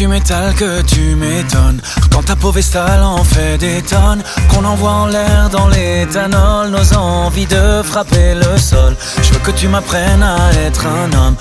tu m'étales, que tu m'étonnes. Quand ta peau vestale en fait des tonnes, qu'on envoie en l'air dans l'éthanol nos envies de frapper le sol. Je veux que tu m'apprennes à être un homme,